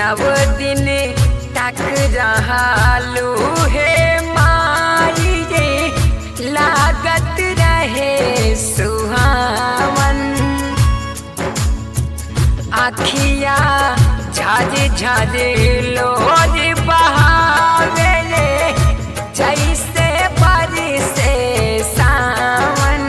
नव दिन तक रहलू हे माई रे लागत रहे सुहावन। आखिया झाज झाज लोज बहावे रे जैसे बरसे सावन।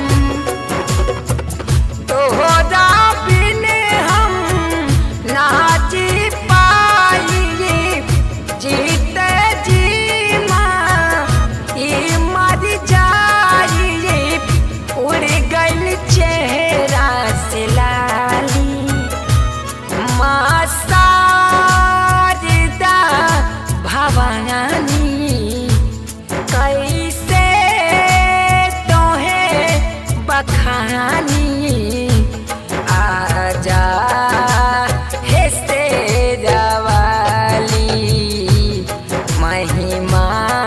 तोहरा बिन हम ना जी पाई जीते जी माँ ई मर जाई। उड़ गइल चेहरा से लाली माँ शारदा भवानी। कैसे तोहे बखानी आजा हे शेरा वाली। महिमा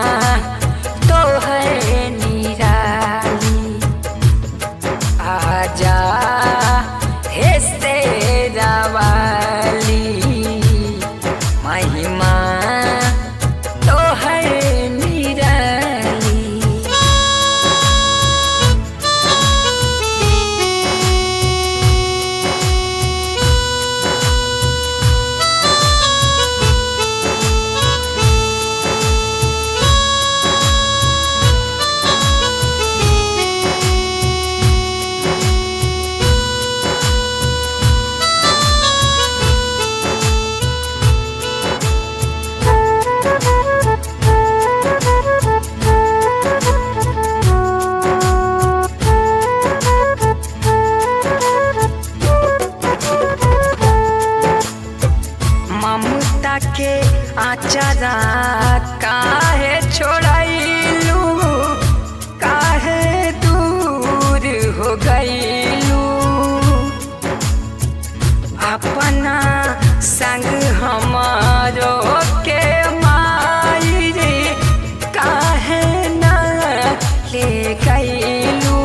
तोहर निराली आजा हे शेरा वाली। महिमा तोहर निराली। ममता के आचारा काहे छोड़लू काहे दूर हो गईलू। अपना संग हमारो के माई रे काहे ना ले गईलू।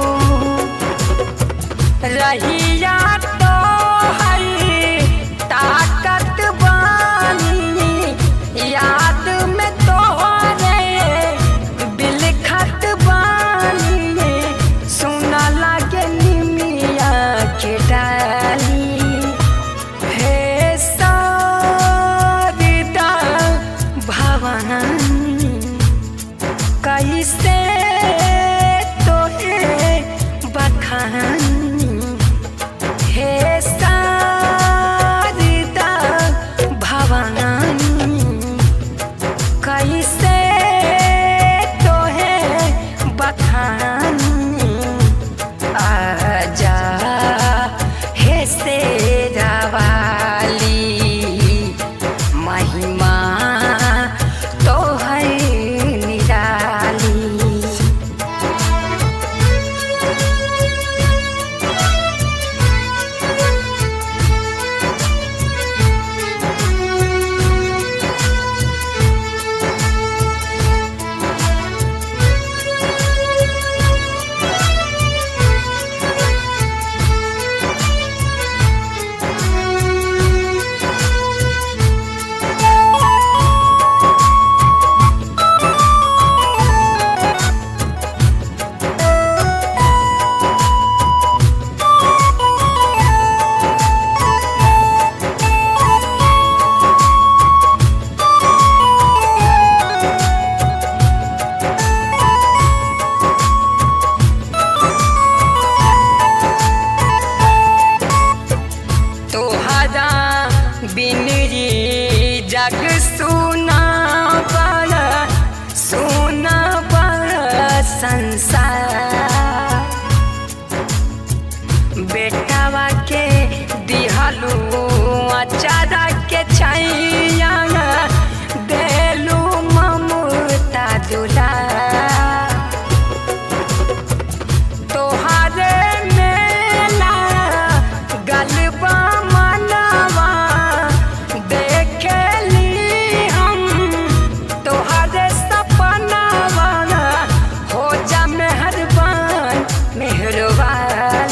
रहिया तो है ताकत बानी याद में तोहरे बिलखत बानी। सुना लागे निमिया के डाली हे शारदा भवानी। कैसे तोहे बखानी हे शारदा भवानी। कैसे तोहे बखानी आजा हे शेरा वाली। महिमा तोहर निराली। बिन रे जग सुना बड़ा संसार। बेटावा के दिहलू अचारा के छैया देलू ममता दुला। तोहारे मेला गलबा मनवा देखेली हम तोहारे सपनावा। हो जा मेहरबान मेहरबान